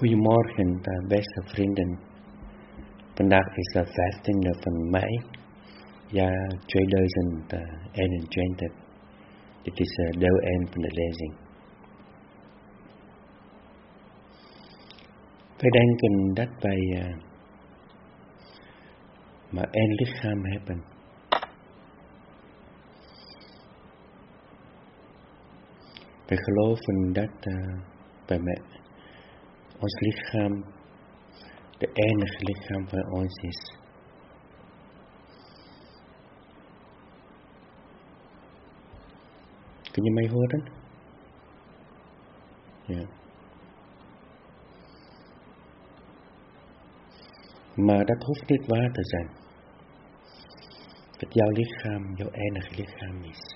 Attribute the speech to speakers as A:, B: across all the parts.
A: Goedemorgen, beste vrienden. Vandaag is de 15e van mei, jaar 2021. Dit is deel 1 van de lezing. Wij denken dat wij maar één lichaam hebben. Wij geloven dat wij met ons lichaam de enige lichaam van ons is. Kun je mij horen? Ja. Maar dat hoeft niet waar te zijn. Dat jouw lichaam jouw enige lichaam is.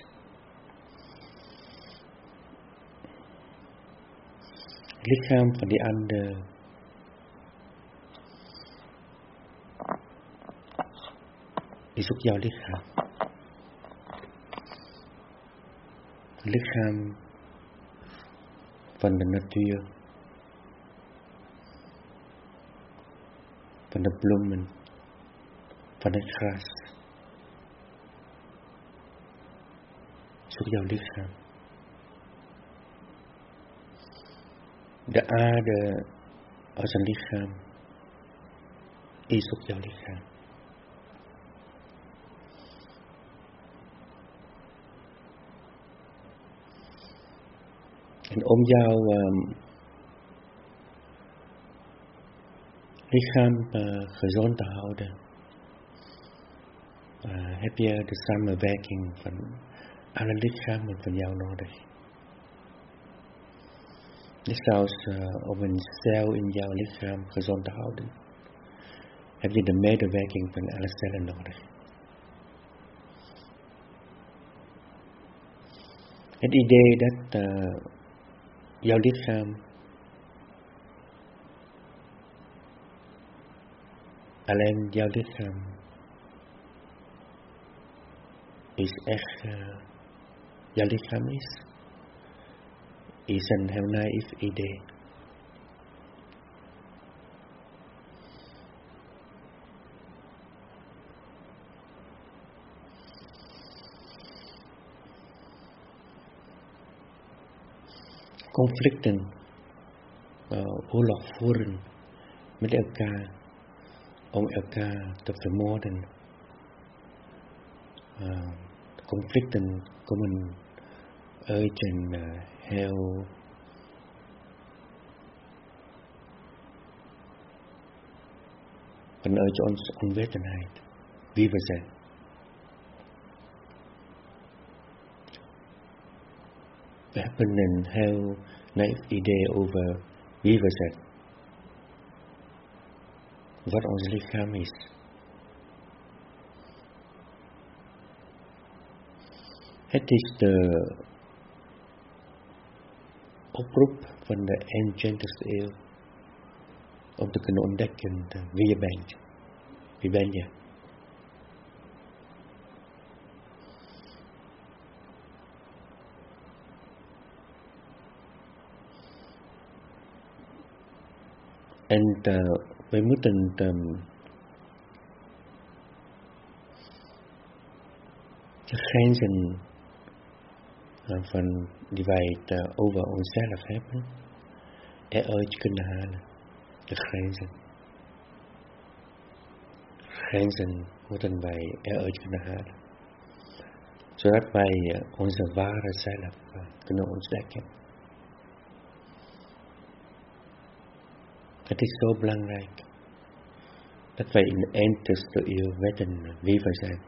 A: Het lichaam van die ander is ook jouw lichaam. Het lichaam van de natuur, van de bloemen, van het gras, is ook jouw lichaam. De aarde als een lichaam is ook jouw lichaam. En om jouw lichaam gezond te houden, heb je de samenwerking van alle lichamen van jou nodig. Net zoals om een cel in jouw lichaam gezond te houden, heb je de medewerking van alle cellen nodig. Het idee dat jouw lichaam alleen jouw lichaam is echt jouw lichaam is een heel naïef idee. Conflicten, oorlog voeren met elkaar om elkaar te vermoorden. Conflicten komen uit een heel vanuit onze onwetendheid, wie we zijn. We hebben een heel naïef idee over wie we zijn. Wat ons lichaam is. Het is de oproep van de 21ste eeuw om te kunnen ontdekken wie je bent. Wie ben je? En wij moeten de grenzen van die wij over onszelf hebben, eruit kunnen halen. De grenzen. Grenzen moeten wij eruit kunnen halen. Zodat wij onze ware zelf kunnen ontdekken. Het is zo belangrijk dat wij in de 21ste eeuw weten wie wij zijn.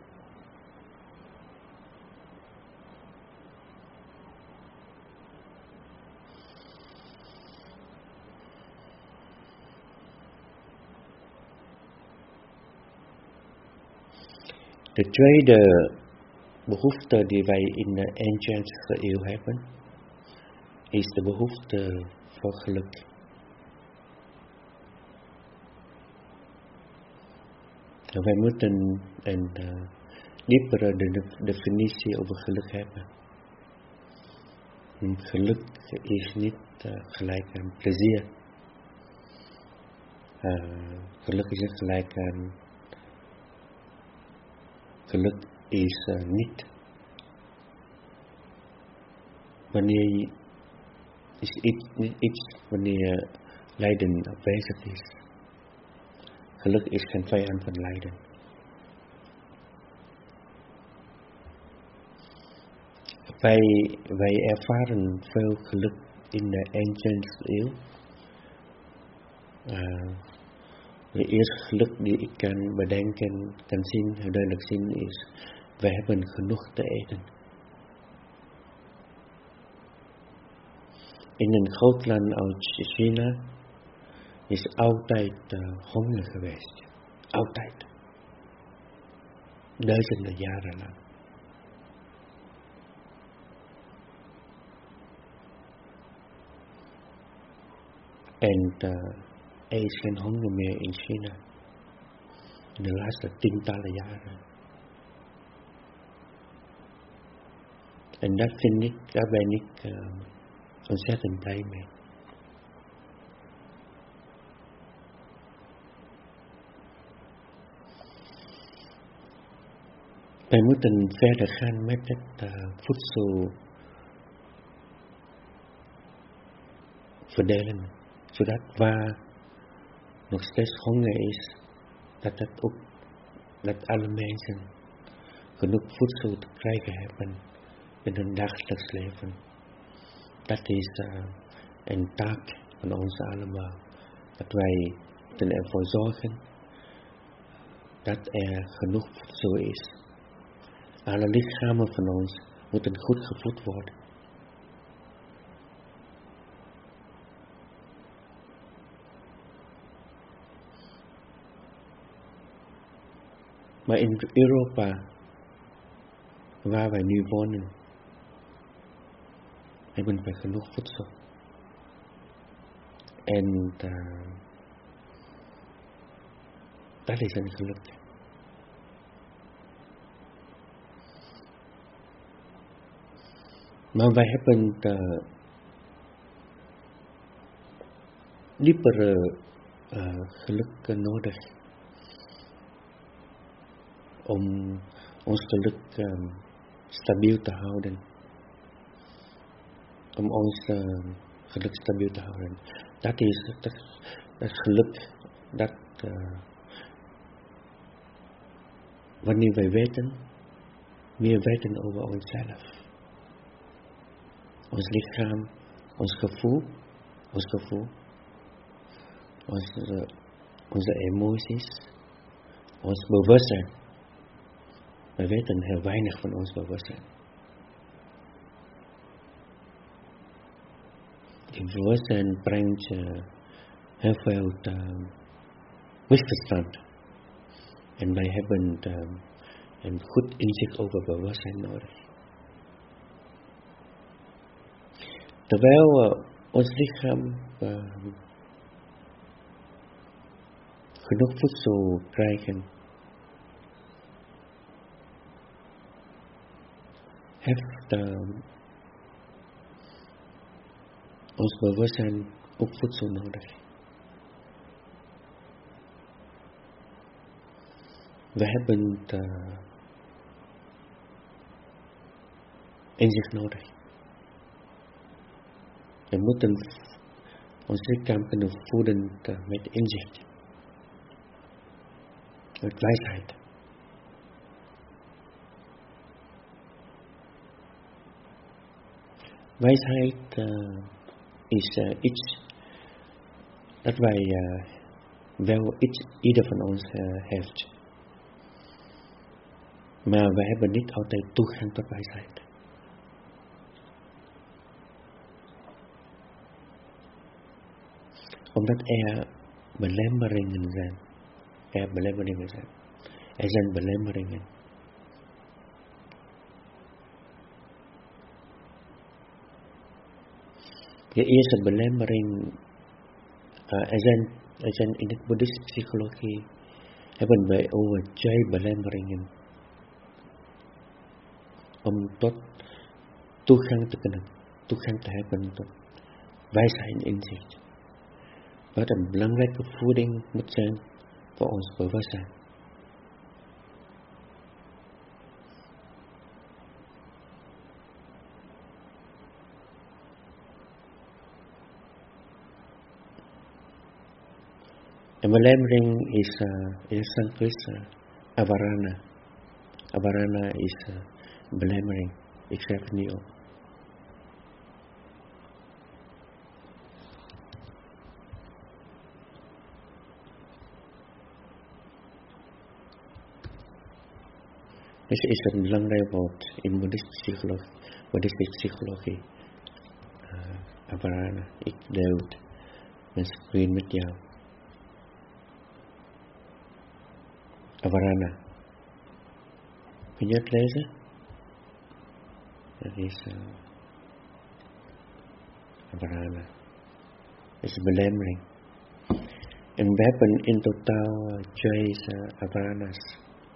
A: De tweede behoefte die wij in de 21ste eeuw hebben, is de behoefte voor geluk. Wij moeten een diepere definitie over geluk hebben. Geluk is niet gelijk aan plezier. Geluk is gelijk aan, geluk is niet wanneer is niet iets wanneer lijden afwezig is. Geluk is geen vijand van lijden. Wij ervaren veel geluk in de ancient eeuw. De eerste geluk die ik kan bedenken, kan zien, heel duidelijk zien is, wij hebben genoeg te eten. In een groot land als China is altijd honger geweest. Altijd. Duizenden jaren lang. En er is geen honger meer in China. In de laatste tientallen jaren. En dat vind ik, daar ben ik ontzettend blij mee. Wij moeten verder gaan met het voedsel verdelen, zodat waar nog steeds honger is, dat alle mensen genoeg voedsel te krijgen hebben in hun dagelijks leven. Dat is een taak van ons allemaal, dat wij ervoor zorgen dat er genoeg voedsel is. Alle lichamen van ons moeten goed gevoed worden. Maar in Europa, waar wij nu wonen, hebben we genoeg voedsel. En dat is een geluk. Maar wij hebben diepere geluk nodig om ons geluk stabiel te houden. Om ons geluk stabiel te houden. Dat is het geluk dat wanneer wij weten, meer weten over onszelf. Ons lichaam, ons gevoel, onze emoties, ons bewustzijn. We weten heel weinig van ons bewustzijn. Die bewustzijn brengt heel veel misverstand. En wij hebben een goed inzicht over bewustzijn nodig. Terwijl ons lichaam genoeg voedsel krijgen, heeft ons bewustzijn ook voedsel nodig. We hebben inzicht nodig. We moeten ons lichaam kunnen voeden met inzicht. Met wijsheid. Wijsheid is iets dat wij wel ieder van ons heeft. Maar we hebben niet altijd toegang tot wijsheid. Omdat er belemmeringen zijn. Er zijn belemmeringen. De eerste belemmering, er zijn in de boeddhistische psychologie, hebben wij over 2 belemmeringen. Om tot toegang te hebben tot wijsheid en inzicht. Wat een belangrijke voeding moet zijn voor ons bewustzijn. Een belemmering is in Sanskriet avarana. Avarana is belemmering. Ik schrijf het niet op. Dus is een belangrijk woord in boeddhistische psychologie. Avarana. Ik deel mijn screen met jou. Avarana. Kun je het lezen? Dat is avarana. Dat is een belemmering. En we hebben in totaal 2 avaranas.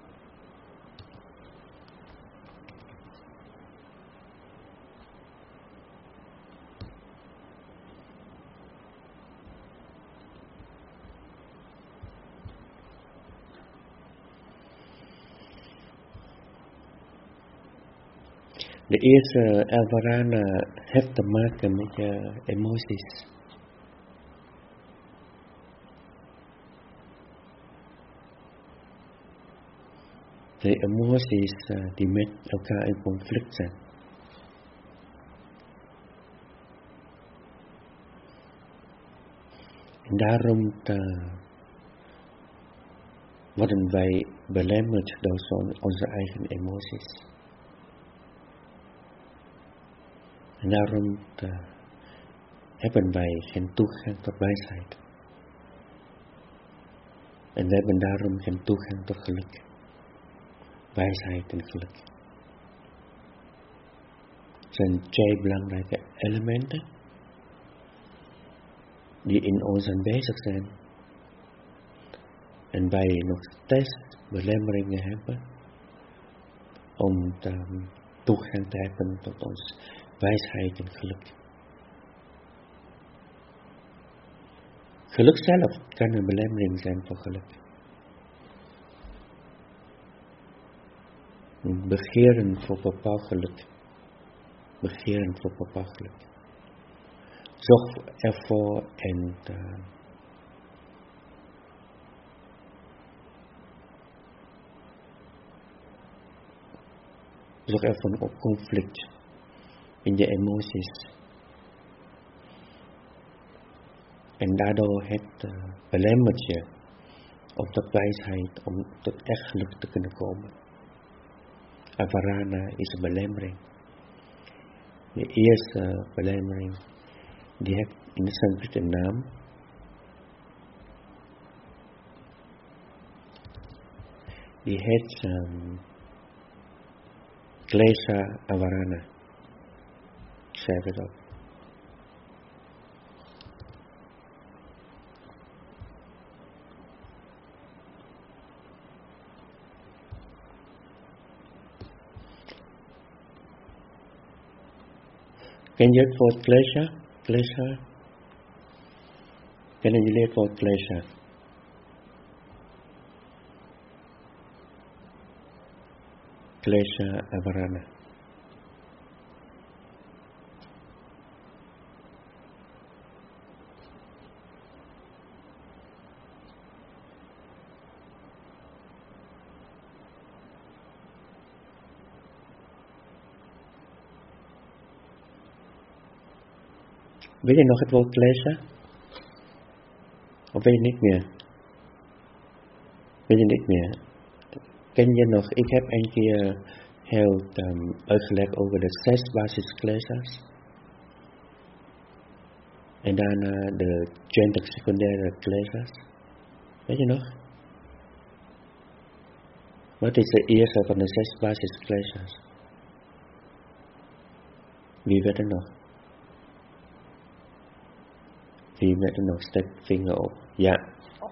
A: De eerste avarana heeft te maken met je emoties. De emoties die met elkaar in conflict zijn. En daarom worden wij belemmerd door onze eigen emoties. En daarom hebben wij geen toegang tot wijsheid. En we hebben daarom geen toegang tot geluk. Wijsheid en geluk. Het zijn 2 belangrijke elementen die in ons aanwezig zijn. En wij nog steeds belemmeringen hebben om toegang te hebben tot ons wijsheid en geluk. Geluk zelf kan een belemmering zijn voor geluk. Begeren voor bepaald geluk. Begeren voor bepaald geluk. Zorg ervoor en zorg ervoor op conflict in je emoties. En daardoor het belemmert je om tot wijsheid, om tot echt geluk te kunnen komen. Avarana is een belemmering. De eerste belemmering, die heeft in de Sanskriet een naam. Die heet Klesha Avarana. Ik schrijf het op. Ken je het woord klesha? Klesha? Kennen jullie het woord klesha? Klesha Avarana. Weet je nog het woord klesha? Of weet je niet meer? Weet je niet meer? Ken je nog? Ik heb een keer heel uitgelegd over de 6 basisklesha's. En daarna de 20 secundaire klesha's. Weet je nog? Wat is de eerste van de 6 basisklesha's? Wie weet er nog? Wie weet er nog? Steek vinger op. Ja.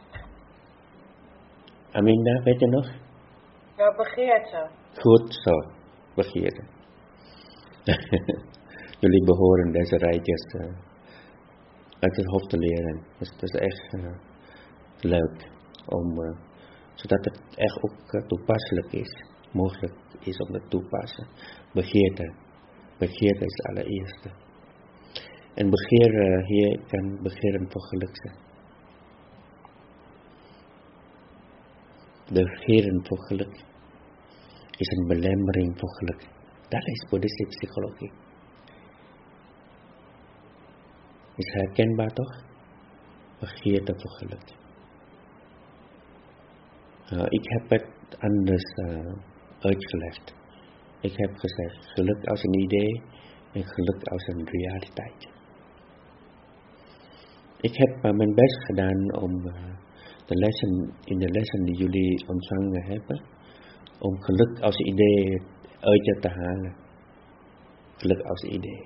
A: Aminda, weet je nog?
B: Ja, begeerte.
A: Goed zo, begeerte. Jullie behoren deze rijtjes uit het hoofd te leren. Dus het is echt leuk om, zodat het echt ook toepasselijk is, mogelijk is om het toepassen. Begeerte is het allereerste. En begeer hier kan begeren voor geluk zijn. Begeren voor geluk is een belemmering voor geluk. Dat is boeddhistische psychologie. Is herkenbaar toch? Begeerte voor geluk. Ik heb het anders uitgelegd. Ik heb gezegd, geluk als een idee en geluk als een realiteit. Ik heb mijn best gedaan om in de lessen die jullie ontvangen hebben, om geluk als idee uit je te halen. Geluk als idee.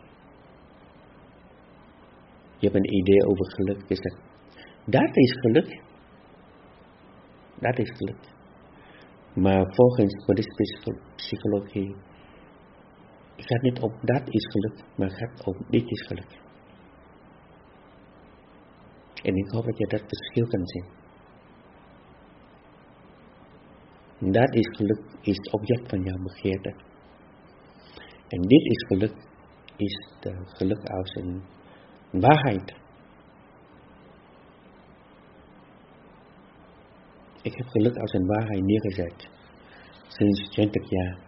A: Je hebt een idee over geluk, is dat is geluk. Dat is geluk. Maar volgens boeddhistische psychologie gaat niet op dat is geluk, maar gaat op dit is geluk. En ik hoop dat je dat verschil kan zien. Dat is geluk, is het object van jouw begeerte. En dit is geluk, is de geluk als een waarheid. Ik heb geluk als een waarheid neergezet. Sinds 20 jaar.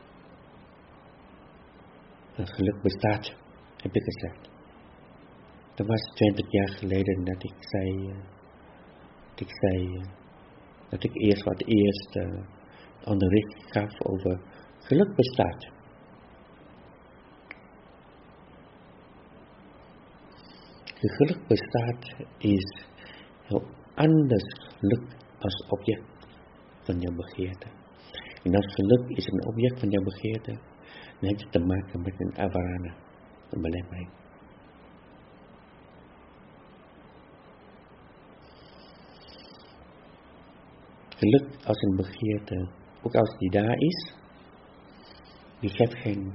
A: En geluk bestaat, heb ik gezegd. Dat was 20 jaar geleden dat ik zei, dat ik eerst onderricht gaf over geluk bestaat. De geluk bestaat is heel anders geluk als object van jouw begeerte. En als geluk is een object van jouw begeerte, dan heeft het te maken met een avarana, een belemmering. Geluk als een begeerte, ook als die daar is, die geeft geen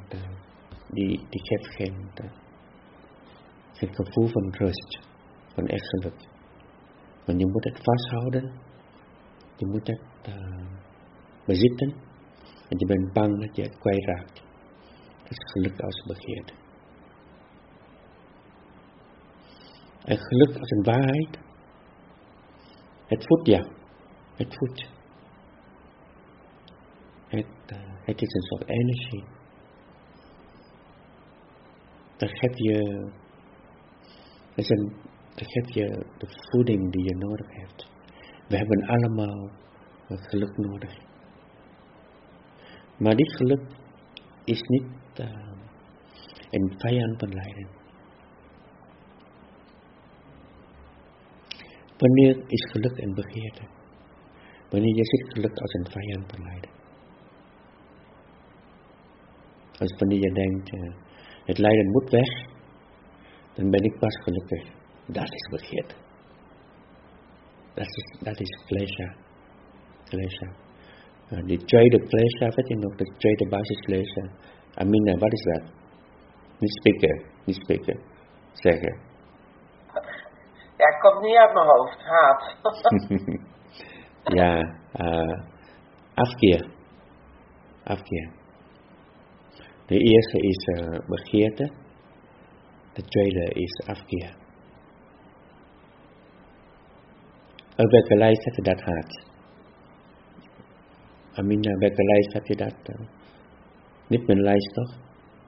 A: gevoel van rust, van echt geluk. Want je moet het vasthouden, je moet het bezitten, en je bent bang dat je het kwijtraakt. Dat is geluk als begeerte. En geluk als een waarheid, het voedt jou. Het voedt. Het is een soort energie. Dat geeft je de voeding die je nodig hebt. We hebben allemaal geluk nodig. Maar dit geluk is niet een vijand van lijden. Wanneer is geluk een begeerte? Wanneer je ziet geluk als een vijand van lijden. Als wanneer je denkt, het lijden moet weg, dan ben ik pas gelukkig. Dat is begeerte. Dat is klesha. Die tweede klesha, weet je nog, de tweede basis klesha. Amina, wat is dat? Niet spreken. Zeggen.
B: Ja, het komt niet uit mijn hoofd. Haat.
A: Ja, afkeer. De eerste is begeerte. De tweede is afkeer. Op welke lijst heb je dat haat? Amina, welke lijst heb je dat? Niet mijn lijst toch?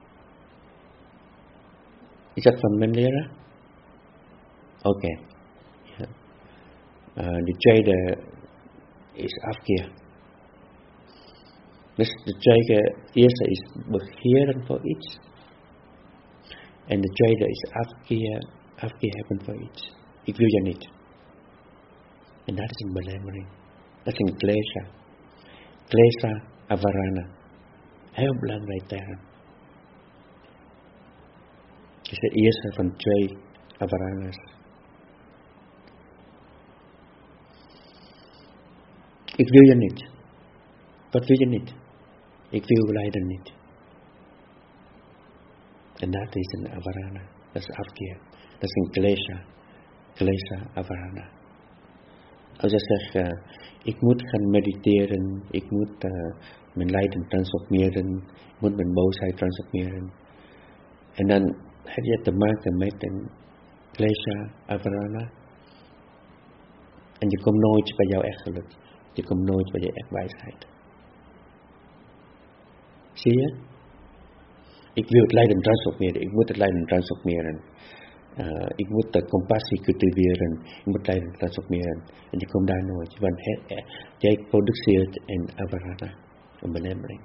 A: Is dat van mijn leraar? Oké. Ja. De tweede is afkeer. Dus de eerste is begeren voor iets. En de tweede is afkeer hebben voor iets. Ik wil je niet. En dat is een belemmering. Dat is een klesha. Klesha avarana. Heel belangrijk term. Het is de eerste van 2 avaranas. Ik wil je niet. Wat wil je niet? Ik wil lijden niet. En dat is een avarana. Dat is afkeer. Dat is een klesha. klesa avarana. Als je zegt, ik moet gaan mediteren, ik moet mijn lijden transformeren, ik moet mijn boosheid transformeren. En dan heb je te maken met een klesa avarana. En je komt nooit bij jouw echt geluk. Je komt nooit bij je echt wijsheid. Zie je? Ik wil het lijden transformeren. Ik moet het lijden transformeren. Ik moet de compassie cultiveren. Ik moet lijden transformeren. En je komt daar nooit. Want jij produceert een avarana. Een belemmering.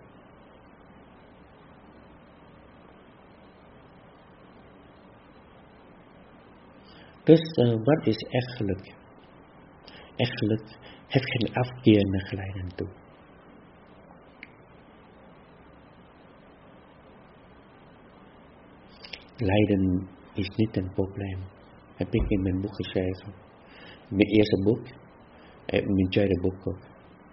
A: Dus wat is echt geluk? Echt geluk heeft geen afkeer naar lijden toe. Lijden is niet een probleem. Heb ik in mijn boek geschreven. In mijn eerste boek. En in mijn tweede boek ook.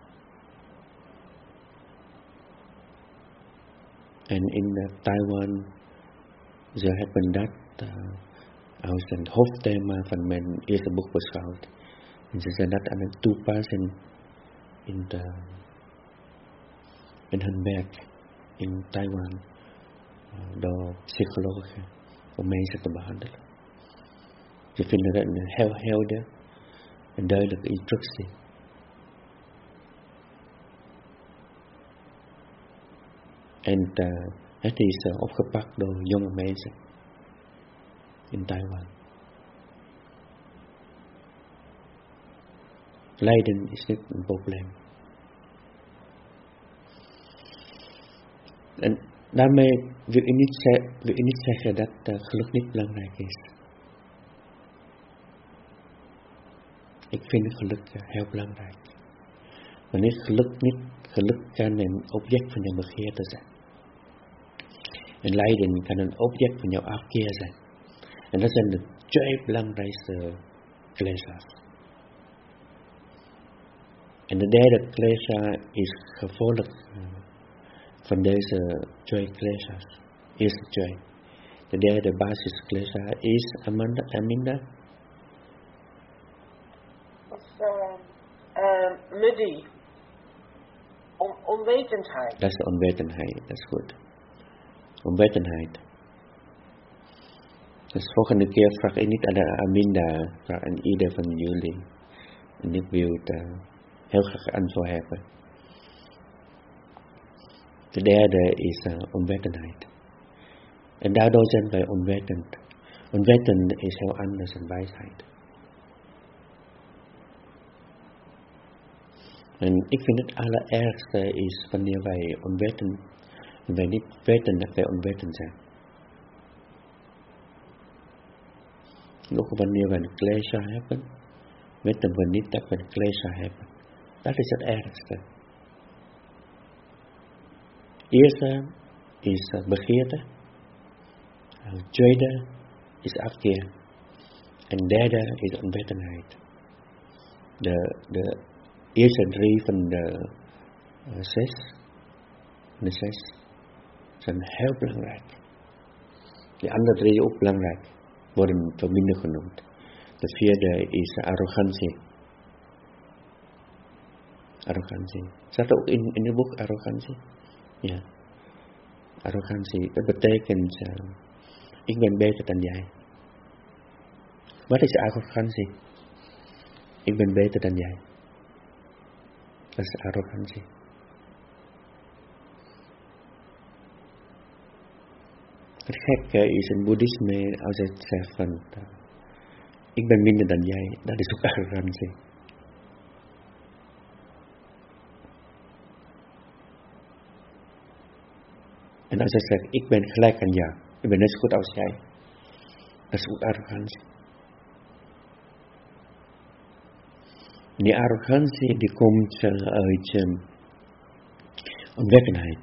A: En in Taiwan, ze hebben dat als een hoofdthema van mijn eerste boek beschouwd. En ze zijn dat aan het toepassen in hun werk in Taiwan. Door psychologen om mensen te behandelen. Ze vinden dat een heel helder en duidelijke instructie. En het is opgepakt door jonge mensen in Taiwan. Lijden is niet een probleem. En daarmee wil je niet zeggen dat geluk niet belangrijk is. Ik vind geluk heel belangrijk. Wanneer geluk kan een object van je begeerte zijn. En lijden kan een object van jouw afkeer zijn. En dat zijn de twee belangrijkste klesa's. En de derde klesa is gevolg van deze twee klesa's. Eerste twee. De derde basisklesa is Aminda.
B: Muddy. Onwetendheid.
A: Dat is de onwetendheid, dat is goed. Onwetendheid. Dus volgende keer vraag ik niet aan de Aminda, vraag aan ieder van jullie. En ik wil het heel graag antwoord hebben. De derde is onwetendheid. En daardoor zijn wij onwetend. Onwetend is heel anders dan wijsheid. En ik vind het allerergste is wanneer wij onwetend en wij niet weten dat wij onwetend zijn. En ook wanneer we een klesa hebben, weten we niet dat we een klesa hebben. Dat is het ergste. Eerste is begeerte. Tweede is afkeer. En derde is onwetendheid. De eerste drie van de zes zijn heel belangrijk. De andere drie ook belangrijk, worden minder genoemd. De vierde is arrogantie. Arrogantie. Staat ook in het boek arrogantie? Ja. Arrogantie, dat betekent, ik ben beter dan jij. Wat is arrogantie? Ik ben beter dan jij. Dat is arrogantie. Het gekke is in boeddhisme, als het zegt van, ik ben minder dan jij, dat is ook arrogantie. En als hij zegt, ik ben gelijk aan jou, ik ben net zo goed als jij, dat is ook arrogantie. En die arrogantie die komt uit onwetendheid.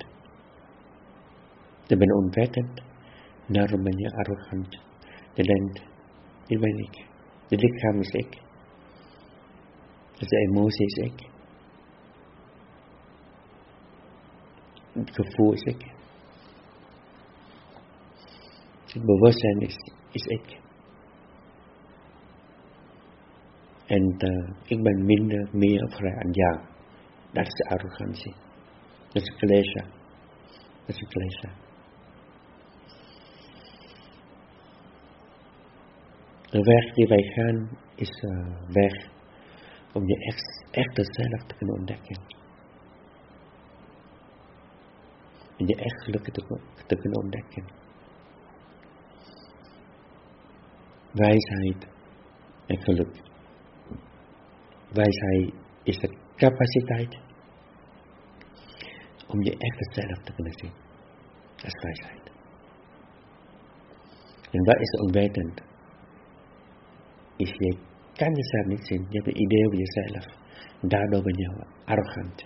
A: Je bent onwetend, daarom ben je arrogant. Je denkt, dit ben ik. De lichaam is ik. De emotie is ik. Het gevoel is ik. Het bewustzijn is ik. En ik ben meer vrij aan jou. Dat is arrogantie. Dat is klesha. Dat is klesha. De weg die wij gaan is weg om je echte zelf te kunnen ontdekken. En je echt geluk te kunnen ontdekken. Wijsheid en geluk. Wijsheid is de capaciteit om je echte zelf te kunnen zien. Dat is wijsheid. En wat is onwetend? Is je kan jezelf niet zien. Je hebt een idee over jezelf. Daardoor ben je arrogant.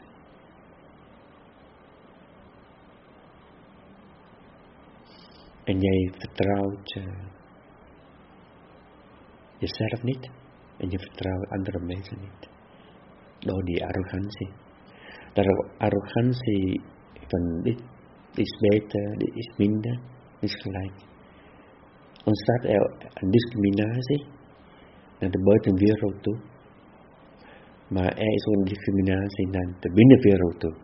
A: En jij vertrouwt jezelf niet. En je vertrouwt andere mensen niet. Door die arrogantie. De arrogantie van dit is beter, dit is minder, is gelijk. Ontstaat er een discriminatie naar de buitenwereld toe. Maar er is ook een discriminatie naar de binnenwereld toe.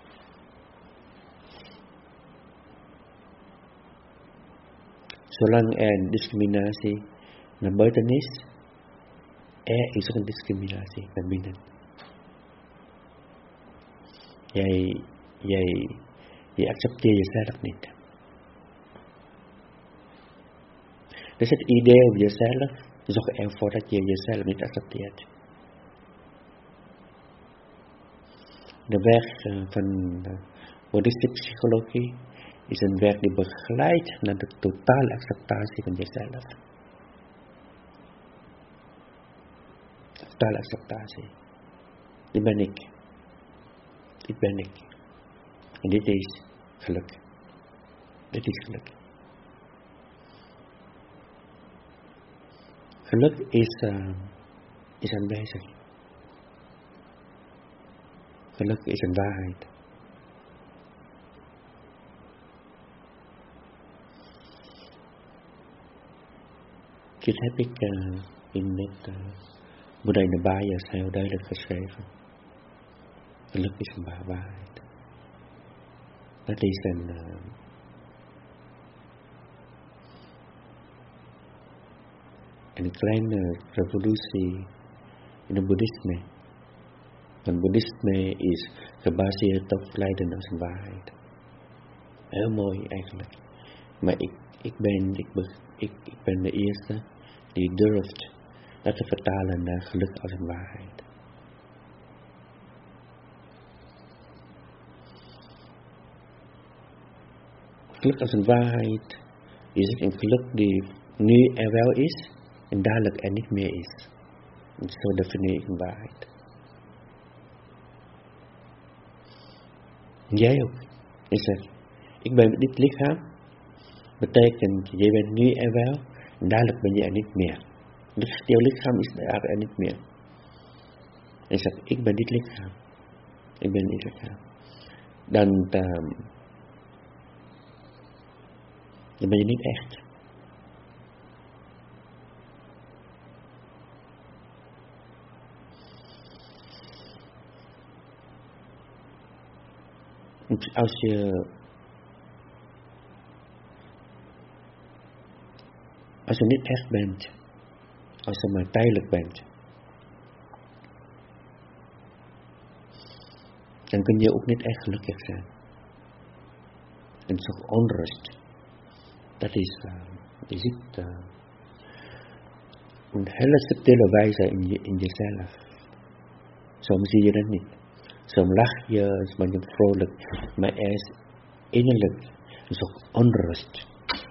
A: Zolang er discriminatie naar buiten is, er is ook een discriminatie naar binnen. Jij accepteert jezelf niet. Dus het idee over jezelf zorgt ervoor dat je jezelf niet accepteert. De weg van de boeddhistische psychologie is een weg die begeleidt naar de totale acceptatie van jezelf. Totale acceptatie. Dit ben ik. Dit ben ik. En dit is geluk. Dit is geluk. Geluk is aanwezig. Geluk is een waarheid. Dit heb ik in het Buddha in de Bias heel duidelijk geschreven. Geluk is een waarheid. Dat is een kleine revolutie in het boeddhisme. Want boeddhisme is gebaseerd op lijden als een waarheid. Heel mooi eigenlijk. Maar ik ben de eerste die durft dat te vertalen naar geluk als een waarheid. Geluk als een waarheid is een geluk die nu er wel is en dadelijk er niet meer is. En zo definieer ik een waarheid. En jij ook. Je zegt, ik ben dit lichaam, betekent, jij bent nu er wel en dadelijk ben je er niet meer. Dus jouw lichaam is er niet meer. En je zegt, ik ben dit lichaam. Ik ben dit lichaam. Dan ben je niet echt. Als je niet echt bent, als je maar tijdelijk bent, dan kun je ook niet echt gelukkig zijn. En zo'n onrust, dat is, je ziet een hele subtiele wijze in jezelf. Soms zie je dat niet. Soms lach je, soms ben je vrolijk, maar er is innerlijk een soort onrust.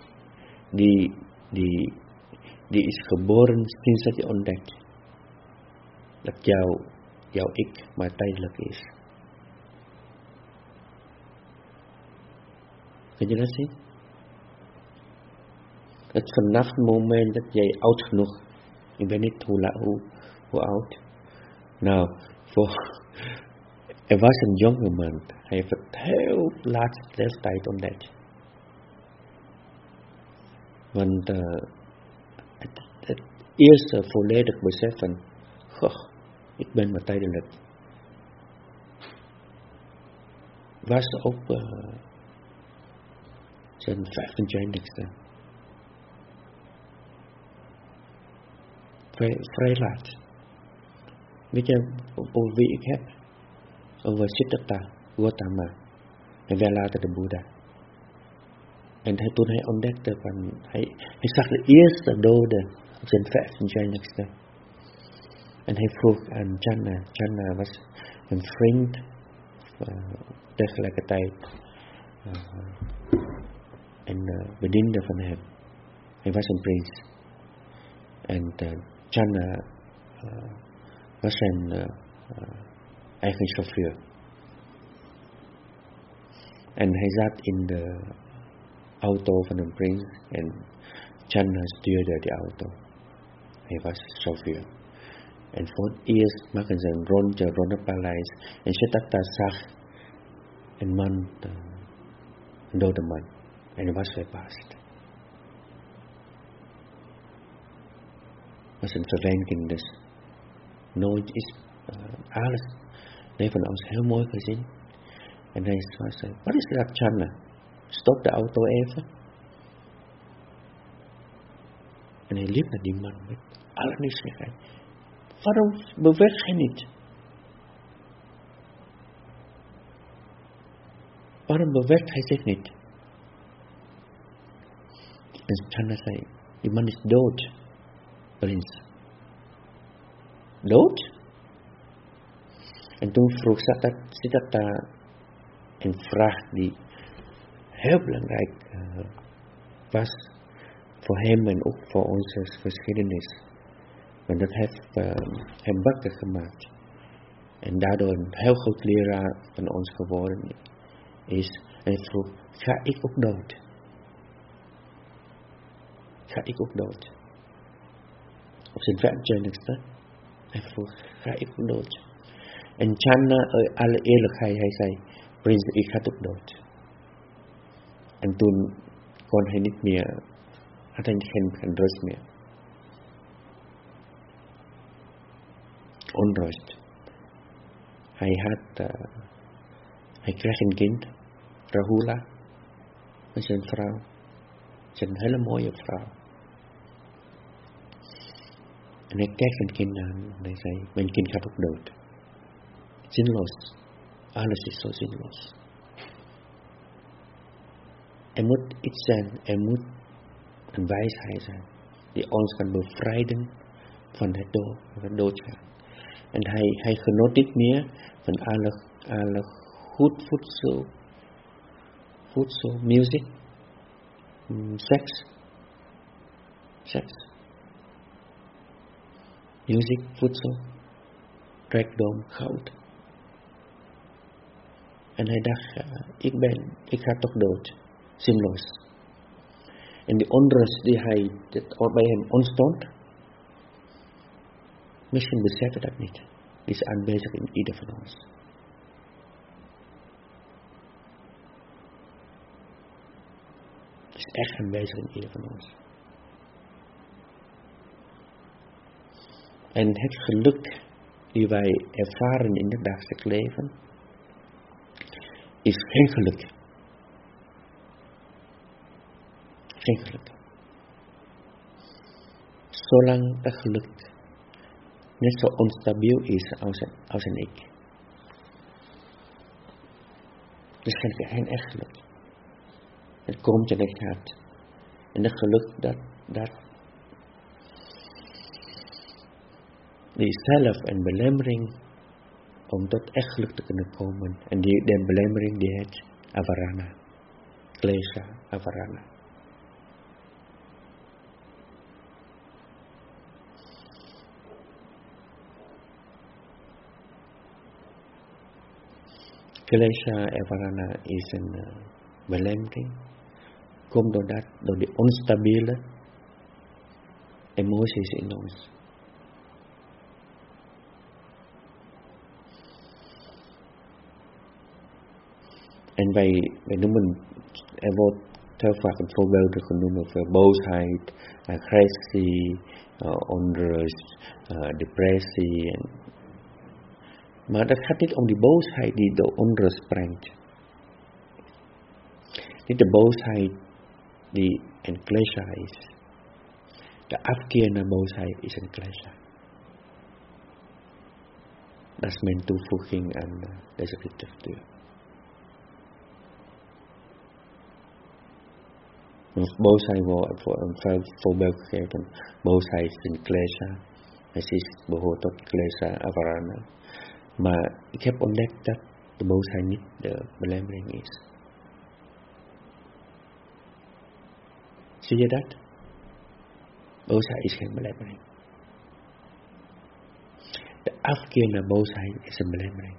A: Die is geboren sinds dat je ontdekt dat jouw ik maar tijdelijk is. Kun je dat zien? Het vanaf het moment dat jij oud genoeg, ik weet niet hoe oud. Nou, er was een jongeman, hij heeft het heel laatste leeftijd ontdekt. Want het eerste volledig besef van Goh, ik ben maar tijdelijk. Was op zijn 25e. Vrij laat. Weet je over wie ik heb? Over Siddhartha Gautama. En wel later de Boeddha. En toen hij ontdekte van, hij zag de eerste dode op zijn 25e. En hij vroeg aan Channa. Channa was een vriend tegelijkertijd en bediende van hem. Hij was een prins. En Channa was zijn eigen chauffeur. En hij zat in de auto van een prins en Channa stuurde die auto. Hij was chauffeur. En voor het eerst maakten ze een rondje rond het paleis. En Siddhartha zag een man, een dode man. En hij was verbaasd. Het was een verwenking dus. Nooit is alles leven ons heel mooi gezien. En hij zei, wat is dat, Channa? Stop de auto even. En hij liep naar die man met alle nieuwsgierigheid. Waarom beweegt hij niet? Waarom beweegt hij zich niet? En Channa zei, die man is dood, prins. Dood? En toen vroeg Siddhartha een vraag die heel belangrijk was voor hem en ook voor onze geschiedenis. Want dat heeft hem wakker gemaakt. En daardoor een heel goed leraar van ons geworden is. En hij vroeg, ga ik ook dood? Ga ik ook dood? Op zijn 25e. Hij vroeg, ga ik ook dood? En Channa, alle eerlijkheid, hij zei, prins, ik ga ook dood. En toen kon hij niet meer, had hij geen rust meer. Onrust. Hij kreeg een kind, Rahula, met zijn vrouw. Het is een hele mooie vrouw. En hij kijkt zijn kind aan en hij zei, mijn kind gaat ook dood. Zinloos. Alles is zo zinloos. Er moet iets zijn, er moet een wijsheid zijn, die ons kan bevrijden van het doodgaan. En hij genoot niet meer van alle goed voedsel, muziek, seks. Muziek, voedsel, rijkdom, goud. En hij dacht, ik ga toch dood, zinloos. En die onrust die bij hem ontstond, misschien beseffen dat niet, die is aanwezig in ieder van ons. Het is echt aanwezig in ieder van ons. En het geluk die wij ervaren in het dagelijks leven, is geen geluk. Geen geluk. Zolang het geluk net zo onstabiel is als een ik. Dus geen echt geluk. Het komt en het gaat. En het geluk dat die is zelf een belemmering om tot echt geluk te kunnen komen. En die belemmering die heet avarana. Klesha, avarana. Klesha, avarana is een belemmering. Komt door die onstabiele emoties in ons. En wij noemen, er wordt heel vaak een voorbeeld genoemd over boosheid, agressie, onrust, depressie. Maar dat gaat niet om die boosheid die de onrust brengt. Niet de boosheid die een klesha is. De afkeer naar boosheid is een klesha. Dat is mijn toevoeging aan deze literatuur. Boosheid wordt voor een voorbeeld gegeven. Boosheid is een klesha. Het behoort tot klesha avarana. Maar ik heb ontdekt dat de boosheid niet de belemmering is. Zie je dat? Boosheid is geen belemmering. De afkeer naar boosheid is een belemmering.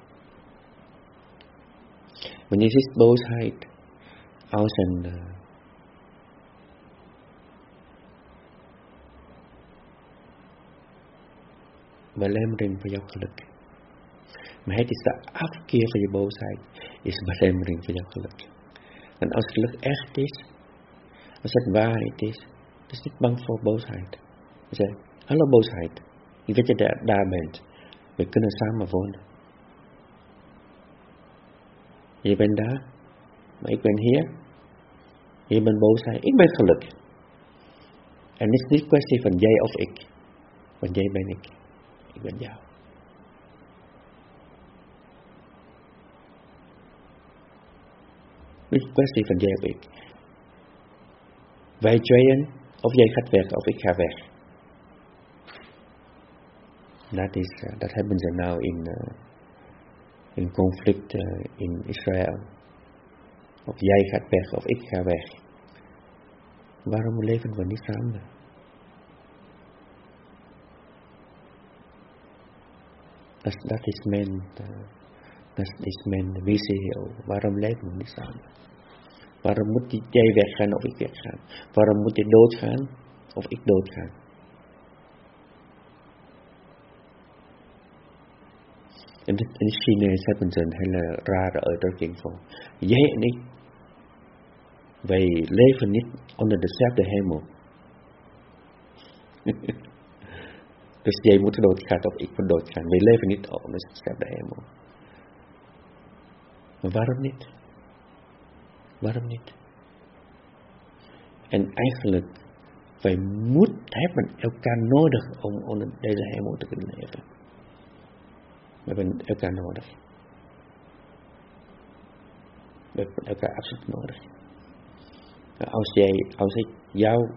A: Wanneer je ziet boosheid als een belemmering voor jouw geluk. Maar het is de afkeer van je boosheid, is een belemmering voor jouw geluk. En als geluk echt is, als het waarheid is, dus niet bang voor boosheid. Je zegt, hallo boosheid, ik weet dat je daar bent. We kunnen samen wonen. Je bent daar, maar ik ben hier. Je bent boosheid, ik ben geluk. En het is niet kwestie van jij of ik. Want jij ben ik ben jou. Niet kwestie van jij of ik. Wij tweeën, of jij gaat weg of ik ga weg. Dat hebben ze nou in conflict in Israël. Of jij gaat weg of ik ga weg. Waarom leven we niet samen? Dat is mijn visie. Waarom leven we niet samen? Waarom moet jij weggaan of ik weggaan? Waarom moet je doodgaan of ik doodgaan? In het Chinees hebben ze een hele rare uitdrukking voor. Jij en ik, wij leven niet onder dezelfde hemel. Dus jij moet doodgaan of ik moet doodgaan. Wij leven niet onder dezelfde hemel. Maar waarom niet? Waarom niet? En eigenlijk, wij hebben elkaar nodig om onder deze hemel te kunnen leven. We hebben elkaar nodig. We hebben elkaar absoluut nodig. Als ik jou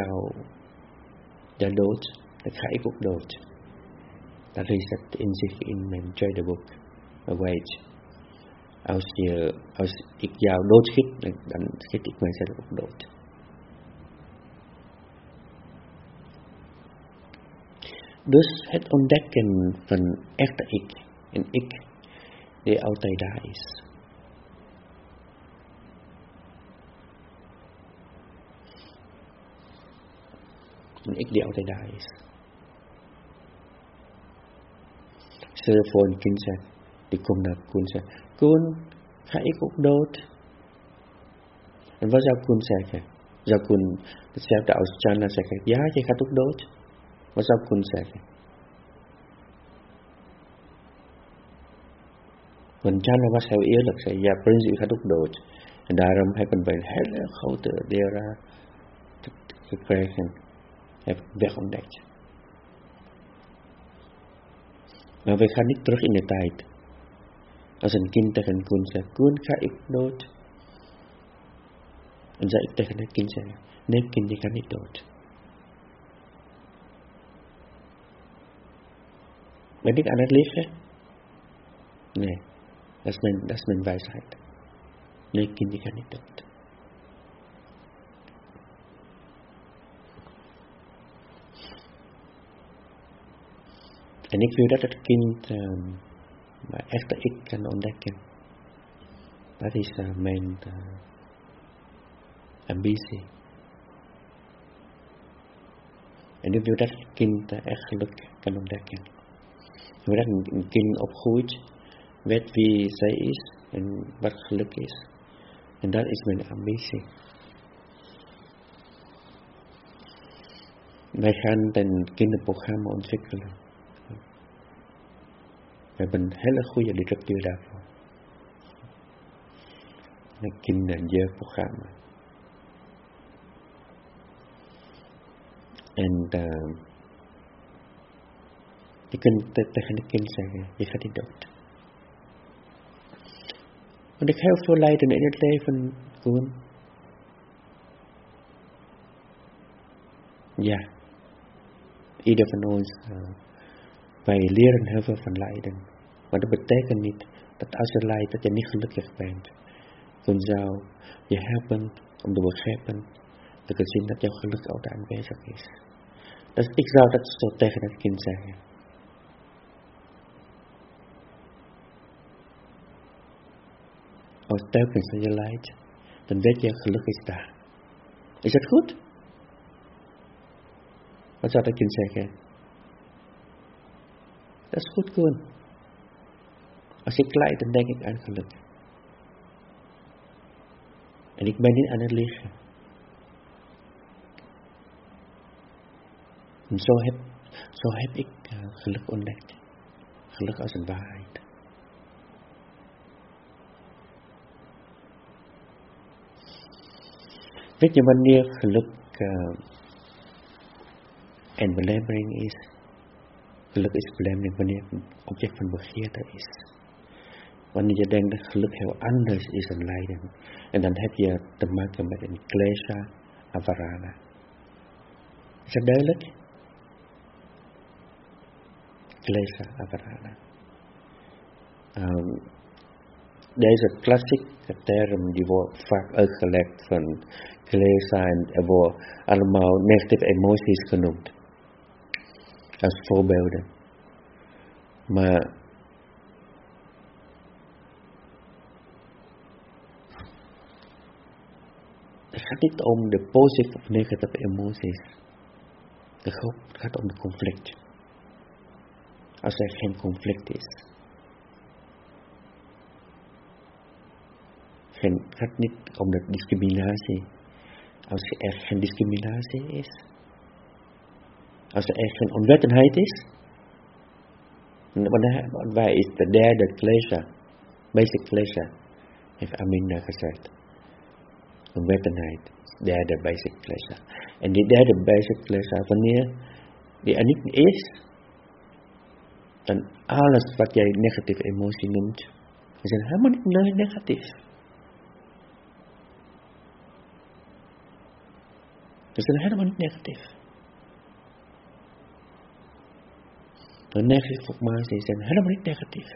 A: dood, dan ga ik ook dood. Dat is het inzicht in mijn tweede boek, Awake. Als ik jou doodschiet, dan schiet ik mijzelf ook dood. Dus het ontdekken van echte ik, een ik die altijd daar is. Een ik die altijd daar is. Stel je voor een kind zegt, die komt naar Koen en zegt, Koen, ga ik ook dood? En wat zou Koen zeggen? Zou Koen hetzelfde als Chana zeggen, ja, je gaat ook dood? Wat zou Koen zeggen? Want Chana was heel eerlijk, zei, ja, prins, u gaat ook dood. En daarom hebben wij een hele grote leraar gekregen, heb weg ontdekt. Maar we gaan niet terug in de tijd. Als een kind tegen Koen zegt, Koen, ga ik dood? En zou ik tegen het kind zeggen, nee kind, je gaat niet dood. Ben ik aan het liegen? Nee, dat is mijn wijsheid. Nee kind, je gaat niet dood. En ik wil dat het kind maar echte ik kan ontdekken. Dat is mijn ambitie. En ik wil dat het kind echt geluk kan ontdekken. Ik wil dat een kind opgroeit, weet wie zij is en wat geluk is. En dat is mijn ambitie. Wij gaan een kinderprogramma ontwikkelen. We hebben een hele goede literatuur daarvoor. Een kinder- en jeugdprogramma. En je kunt tegen de kind zeggen, je gaat niet dood. Want ik heel veel lijden in het leven, Koen. Ja. Ieder van ons, wij leren heel veel van lijden. Maar dat betekent niet dat als je lijdt, dat je niet gelukkig bent. Toen zou je helpen om te begrijpen, te zien dat jouw geluk altijd aanwezig is. Dus ik zou dat zo tegen het kind zeggen. Als telkens dat je lijdt, dan weet je geluk is daar. Is dat goed? Wat zou dat kind zeggen? Dat is goed, Koen. Als ik lijd, dan denk ik aan geluk. En ik ben niet aan het liegen. En zo heb ik geluk ontdekt. Geluk als een waarheid. Weet je wanneer geluk een belemmering is? Geluk is belemmering wanneer het een object van begeerte is. Wanneer je denkt dat geluk heel anders is dan lijden. En dan heb je te maken met een klesha avarana. Is dat duidelijk? Klesha avarana. Deze klassieke term die wordt vaak uitgelegd van klesha en er worden allemaal negatieve emoties genoemd. Als voorbeelden. Maar het gaat niet om de positieve of negatieve emoties. Het gaat om de conflict. Als er geen conflict is. Het gaat niet om de discriminatie. Als er geen discriminatie is. Als er geen onwetendheid is. Waar is de derde klesha? Basic klesha. Heeft Aminda gezegd. Onwetendheid. Derde basic klesha. En die derde basic klesha, wanneer die er niet is, dan alles wat jij negatieve emotie noemt, is helemaal niet negatief. Het is helemaal niet negatief. De negatieve informatie zijn helemaal niet negatief.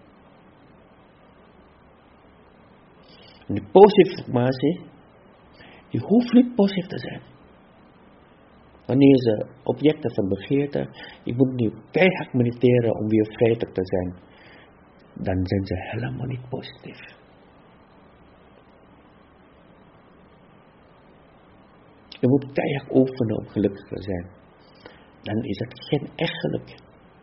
A: En de positieve informatie, die hoeft niet positief te zijn. Wanneer ze objecten van begeerte, je moet nu keihard mediteren om weer vredig te zijn, dan zijn ze helemaal niet positief. Je moet keihard oefenen om gelukkig te zijn. Dan is het geen echt geluk.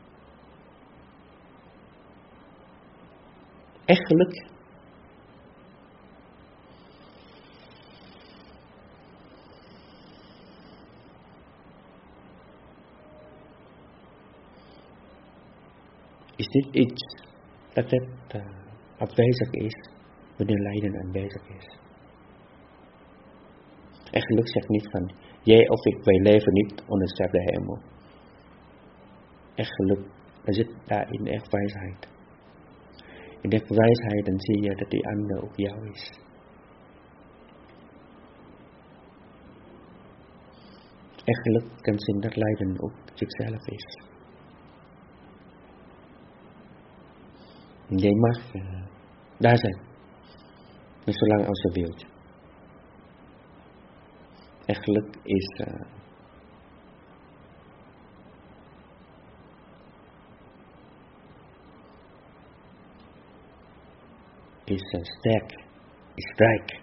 A: Echt geluk is niet iets dat het afwezig is wanneer lijden aanwezig is. Echt geluk zegt niet van jij of ik, wij leven niet onder dezelfde hemel. Echt geluk, er zit daarin echt wijsheid. In de wijsheid dan zie je dat die ander ook jou is. Echt geluk kan zien dat lijden ook zichzelf is. En jij mag daar zijn. Maar zolang als je wilt. Echt geluk is sterk, is rijk.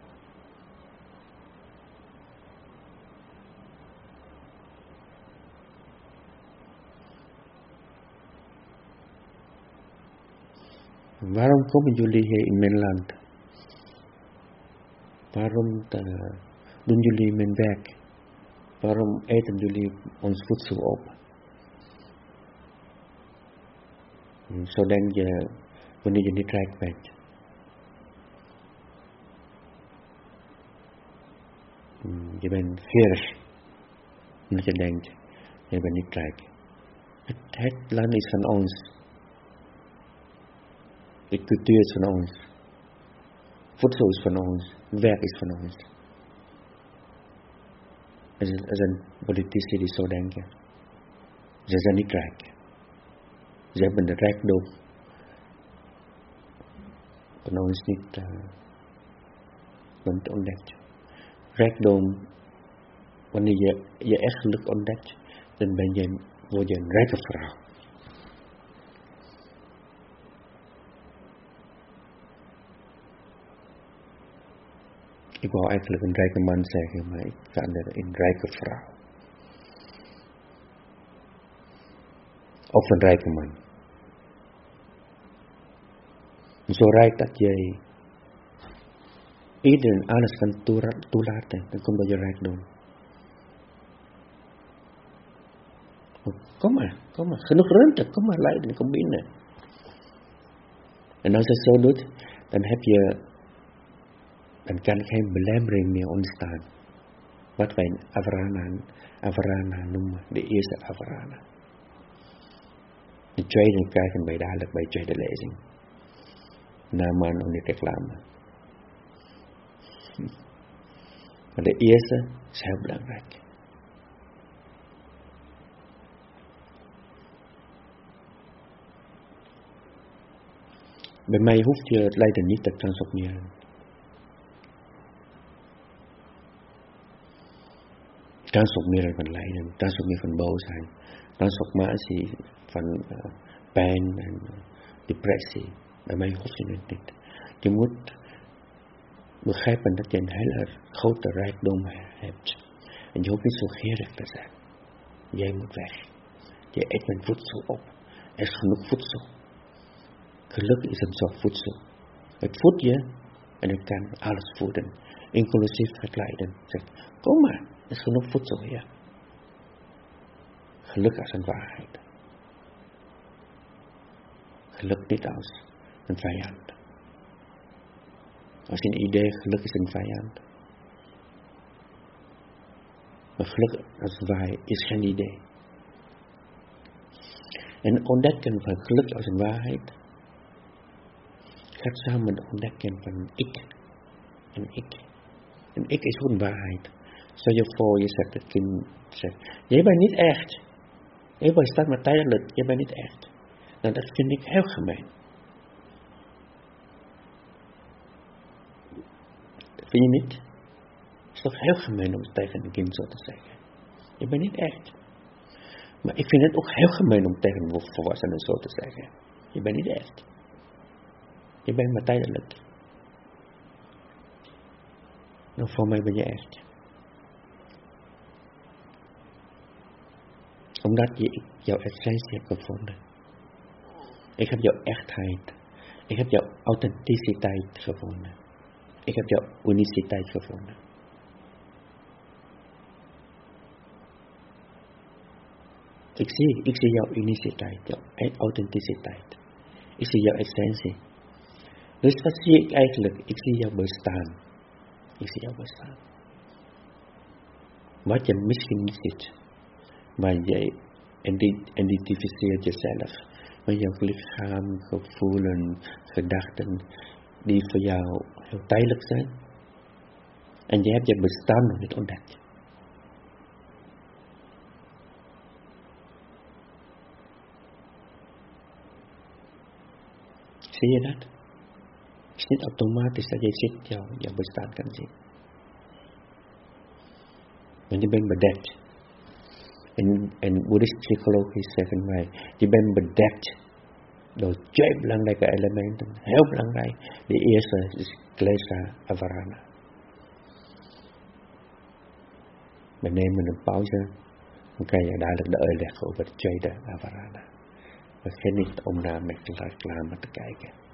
A: Waarom komen jullie hier in mijn land? Waarom doen jullie mijn werk? Waarom eten jullie ons voedsel op? Zo denk je wanneer je niet rijk bent. Je bent gierig. Omdat je denkt, je bent niet rijk. Het land is van ons. De cultuur is van ons. Voedsel is van ons. Werk is van ons. Er zijn politici die zo denken. Ze zijn niet rijk. Ze hebben de rijkdom van ons niet ontdekt. Rijkdom, wanneer je je echt geluk ontdekt, dan word je een rijke vrouw. Ik wou eigenlijk een rijke man zeggen, maar ik verander in rijke vrouw. Of een rijke man. Zo rijk dat jij iedereen alles kan toelaten, dan komt dat je rijkdom. Kom maar. Genoeg ruimte, kom maar Leiden, kom binnen. En als je zo doet, dan kan geen belemmering meer ontstaan. Wat wij Avarana noemen, de eerste Avarana. De tweede krijgen wij dadelijk bij de tweede lezing. Naaman onder reclame. Maar de eerste is heel belangrijk. Bij mij hoeft je het lijden niet te transformeren. Transformeren van lijden, transformeren van boosheid, transformatie van pijn en depressie. Bij mij hoeft je het niet. Je moet begrijpen dat je een hele grote rijkdom hebt. En je hoeft niet zo gierig te zijn. Jij moet weg. Je eet met voedsel op. Er is genoeg voedsel. Geluk is een soort voedsel. Het voedt je en het kan alles voeden. Inclusief het lijden. Zegt, kom maar, er is genoeg voedsel hier. Geluk als een waarheid. Geluk niet als een vijand. Als je een idee, geluk is een vijand. Maar geluk als waarheid is geen idee. En ontdekken van geluk als een waarheid gaat samen met ontdekken van ik. En ik. En ik is ook een waarheid. Stel je voor, je zegt het kind, zegt, jij bent niet echt. Jij staat maar tijdelijk, jij bent niet echt. Nou, dat vind ik heel gemeen. Vind je niet? Het is toch heel gemeen om tegen een kind zo te zeggen. Je bent niet echt. Maar ik vind het ook heel gemeen om tegen een volwassene zo te zeggen. Je bent niet echt. Je bent maar tijdelijk. Nou, voor mij ben je echt. Omdat je jouw essentie hebt gevonden. Ik heb jouw echtheid. Ik heb jouw authenticiteit gevonden. Ik heb jouw uniciteit gevonden. Ik zie jouw uniciteit, jouw authenticiteit. Ik zie jouw essentie. Dus wat zie ik eigenlijk? Ik zie jouw bestaan. Ik zie jouw bestaan. Wat je misschien niet ziet. Maar jij identificeert jezelf. Met jouw lichaam, gevoelens, gedachten. Die voor jou heel tijdelijk zijn. En je hebt je bestaan nog niet ontdekt. Zie je dat? Het is niet automatisch dat je ziet jouw bestaan kan zien. Want je bent bedekt. En boeddhistisch psychologisch zeggen wij, je bent bedekt door twee belangrijke elementen. Heel belangrijk. De eerste is Klesa Avarana. We nemen een pauze. Dan kan je dadelijk de uitleg over de tweede Avarana. Vergeet niet om naar met reclame te kijken.